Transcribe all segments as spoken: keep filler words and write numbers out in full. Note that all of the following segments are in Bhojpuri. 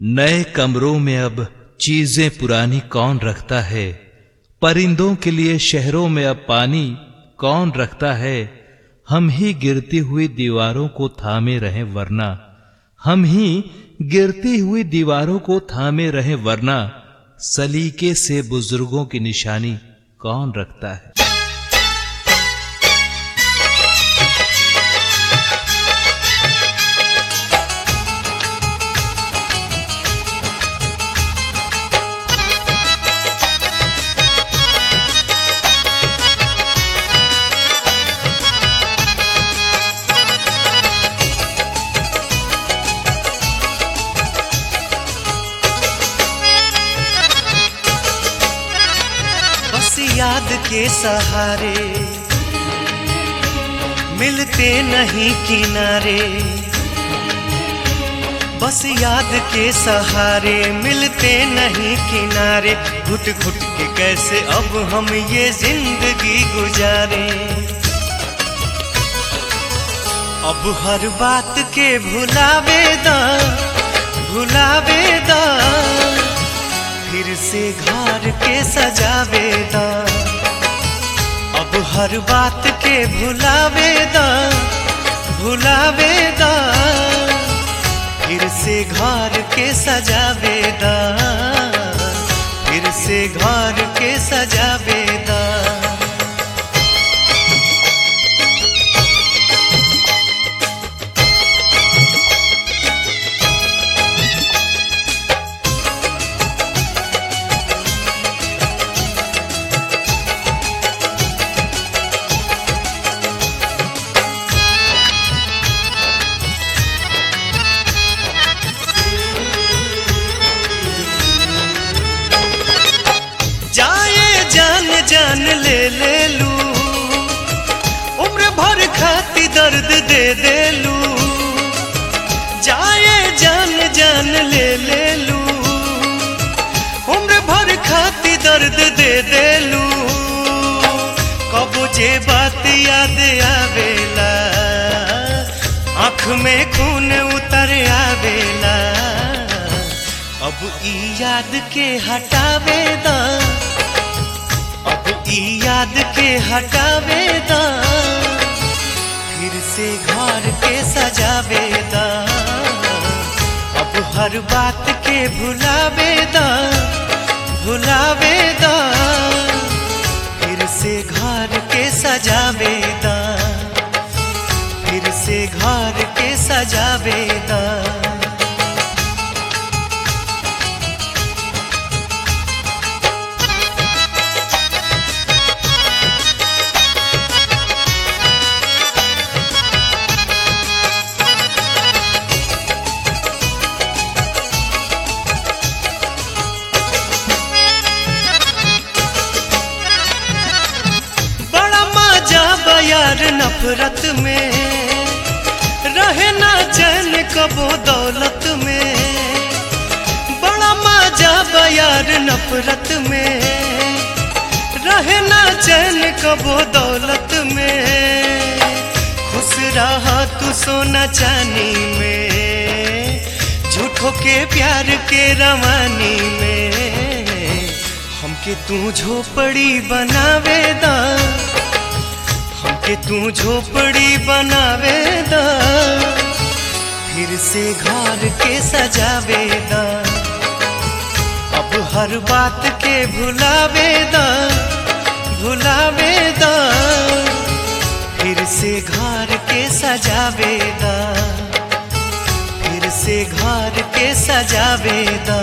नए कमरों में अब चीजें पुरानी कौन रखता है, परिंदों के लिए शहरों में अब पानी कौन रखता है। हम ही गिरती हुई दीवारों को थामे रहें वरना, हम ही गिरती हुई दीवारों को थामे रहें वरना, सलीके से बुजुर्गों की निशानी कौन रखता है। याद के सहारे मिलते नहीं किनारे, बस याद के सहारे मिलते नहीं किनारे। घुट घुट के कैसे अब हम ये जिंदगी गुजारे। अब हर बात के भुलावे दा भुलावे दा, फिर से घर के सजावेदा। अब हर बात के भुलावेदा भुलावेदा, फिर से घर के सजावेदा फिर से घर के सजावेदा। जान ले ले लू, उम्र भर खाती दर्द दे दे लू। जाए जान जान ले ले लू, उम्र भर खाती दर्द दे दे लू। कब जे बात याद आवेला, आँख में खून उतर आवेला। अब ई याद के हटावेदा अब ई याद के हटावेदा, फिर से घर के सजावेदा। अब हर बात के भुलावेदा भुलावेदा, फिर से घर के सजावेदा फिर से घर के सजावेदा। यार नफरत में रहे ना चैन कबो दौलत में। बड़ा मजा यार नफरत में रहे ना चैन कबो दौलत में। खुश रहा तू सोना चांदी में, झूठों के प्यार के रवानी में। हमके तू झोपड़ी बनावेदा हमके तू झोपड़ी बनावेदा, फिर से घर के सजावेदा। अब हर बात के भुलावेदा भुलावेदा, फिर से घर के सजावेदा फिर से घर के सजावेदा।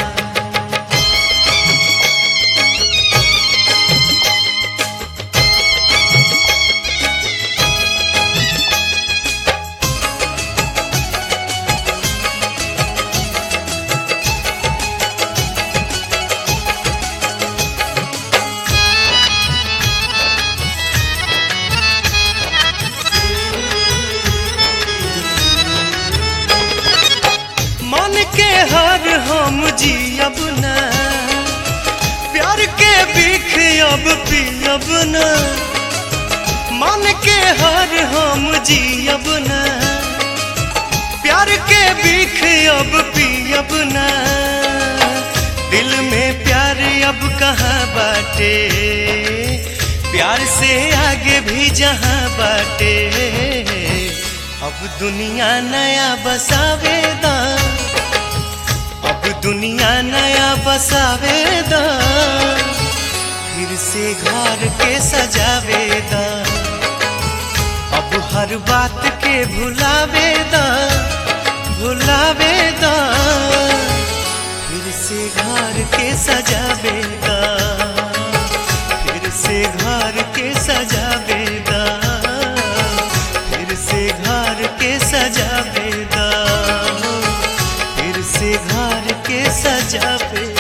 हर हम जियब ना, प्यार के बीख अब पियब ना। मान के हर हम जियब ना, प्यार के बीख अब पियब ना, दिल में प्यार अब कहाँ बाटे, प्यार से आगे भी जहाँ बाटे। अब दुनिया नया बसावेदा, अब दुनिया नया बसावेदा, फिर से घर के सजावेदा। अब हर बात के भुलावेदा, भुलावेदा, फिर से घर के सजावेदा, फिर से घर के सजावेदा, फिर से घर के सजावेदा, फिर से घर के सजावेदा।